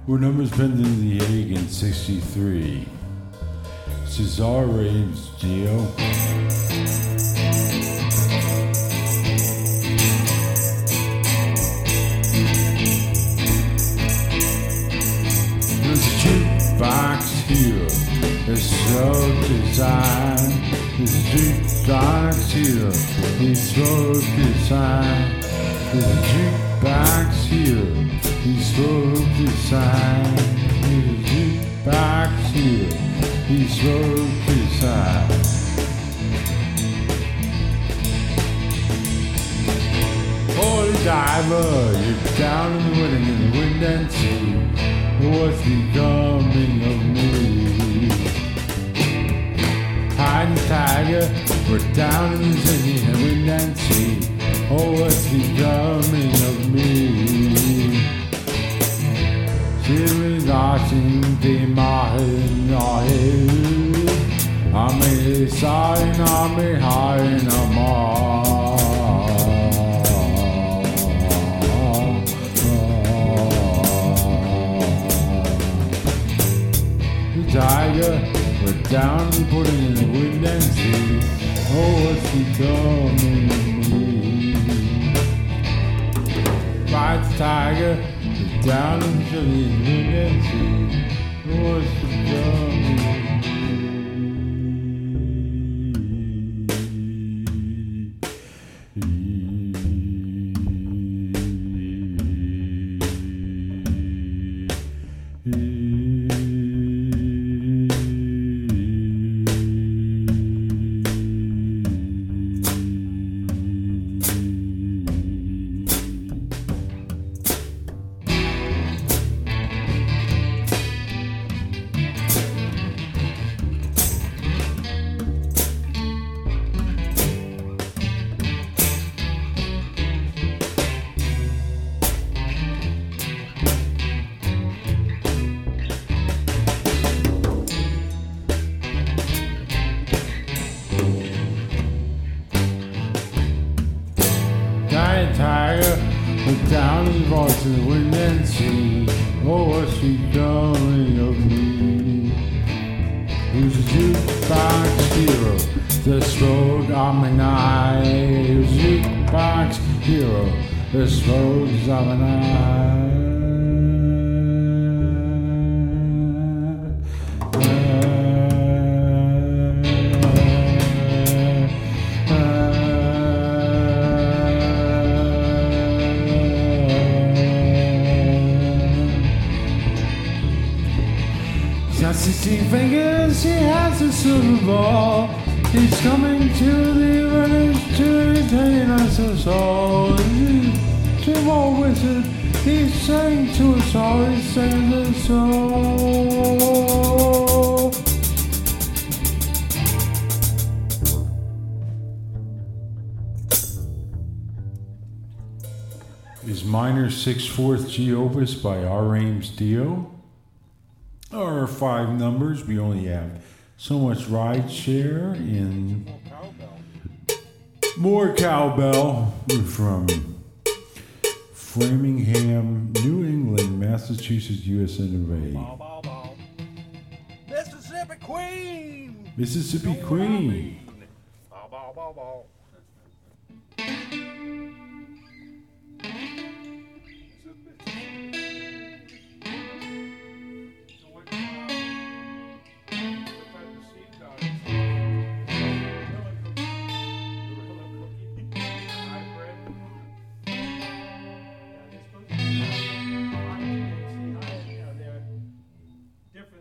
Were numbers pending the egg in 63. Cesar Raves Geo. There's a jukebox here. It's so designed. There's a jukebox here. It's so designed. There's a jukebox here. He's so designed. There's a jukebox here. He's so designed. Holy diver, you're down in the wind and sea. What's becoming of me? Hiding tiger, we're down in the wind and sea. Oh, what's becoming of me? She's watching the mountain, I'm a sign, I'm a high in a tiger, we're down and putting in the wind and sea. Oh, what's becoming of me? Fight the tiger, we're down and putting in the wind and sea. Oh, what's becoming of me? Tiger, we're down in the voice of the wind and sea. Oh, what's becoming of me? Who's a jukebox hero? This road on my night. Who's a jukebox hero? This road is on my night. Got 16 fingers, he has a silver ball. He's coming to the runners to retain us all. He's a old wizard, he's saying to us all, he's saying to us all. Is minor 6/4 G opus by R. Ames Dio. Our 5 numbers, we only have so much ride share in more cowbell from Framingham, New England, Massachusetts, USA of A. Mississippi Queen! Mississippi Queen.